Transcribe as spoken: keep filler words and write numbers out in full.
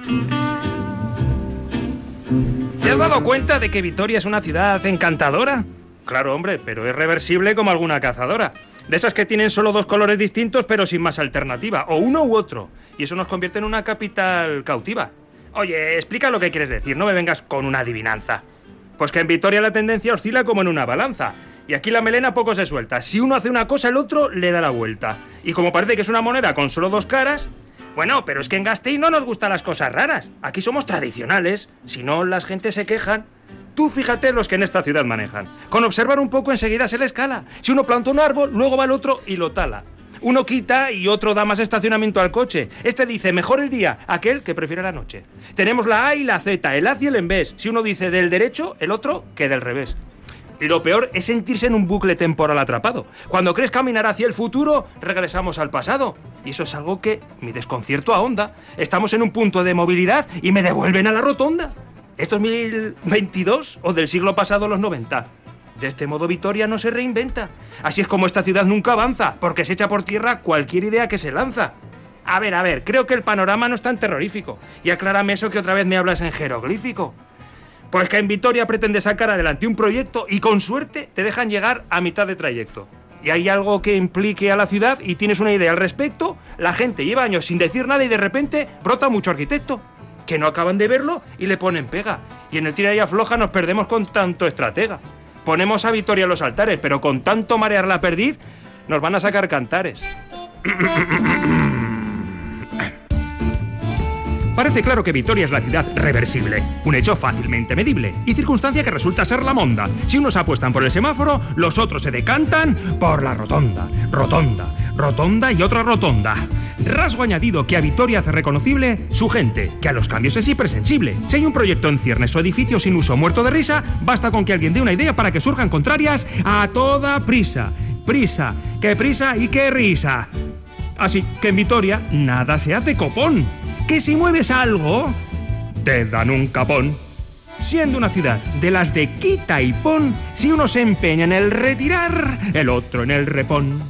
¿Te has dado cuenta de que Vitoria es una ciudad encantadora? Claro, hombre, pero es reversible como alguna cazadora. De esas que tienen solo dos colores distintos pero sin más alternativa, o uno u otro. Y eso nos convierte en una capital cautiva. Oye, explica lo que quieres decir, no me vengas con una adivinanza. Pues que en Vitoria la tendencia oscila como en una balanza. Y aquí la melena poco se suelta. Si uno hace una cosa, el otro le da la vuelta. Y como parece que es una moneda con solo dos caras... Bueno, pero es que en Gasteiz no nos gustan las cosas raras. Aquí somos tradicionales. Si no, las gentes se quejan. Tú fíjate los que en esta ciudad manejan. Con observar un poco enseguida se le escala. Si uno planta un árbol, luego va el otro y lo tala. Uno quita y otro da más estacionamiento al coche. Este dice mejor el día, aquel que prefiere la noche. Tenemos la A y la Z, el haz y el en vez. Si uno dice del derecho, el otro que del revés. Y lo peor es sentirse en un bucle temporal atrapado. Cuando crees caminar hacia el futuro, regresamos al pasado. Y eso es algo que mi desconcierto ahonda. Estamos en un punto de movilidad y me devuelven a la rotonda. ¿Esto es mil veintidós o del siglo pasado los noventa? De este modo Vitoria no se reinventa. Así es como esta ciudad nunca avanza, porque se echa por tierra cualquier idea que se lanza. A ver, a ver, creo que el panorama no es tan terrorífico. Y aclárame eso que otra vez me hablas en jeroglífico. Pues que en Vitoria pretende sacar adelante un proyecto y con suerte te dejan llegar a mitad de trayecto. Y hay algo que implique a la ciudad y tienes una idea al respecto, la gente lleva años sin decir nada y de repente brota mucho arquitecto. Que no acaban de verlo y le ponen pega. Y en el tira y afloja nos perdemos con tanto estratega. Ponemos a Vitoria los altares, pero con tanto marear la perdiz nos van a sacar cantares. Parece claro que Vitoria es la ciudad reversible, un hecho fácilmente medible y circunstancia que resulta ser la monda. Si unos apuestan por el semáforo, los otros se decantan por la rotonda, rotonda, rotonda y otra rotonda. Rasgo añadido que a Vitoria hace reconocible su gente, que a los cambios es hipersensible. Si hay un proyecto en ciernes o edificio sin uso muerto de risa, basta con que alguien dé una idea para que surjan contrarias a toda prisa. Prisa, qué prisa y qué risa. Así que en Vitoria nada se hace copón. Que si mueves algo, te dan un capón. Siendo una ciudad de las de quita y pon, si uno se empeña en el retirar, el otro en el repón.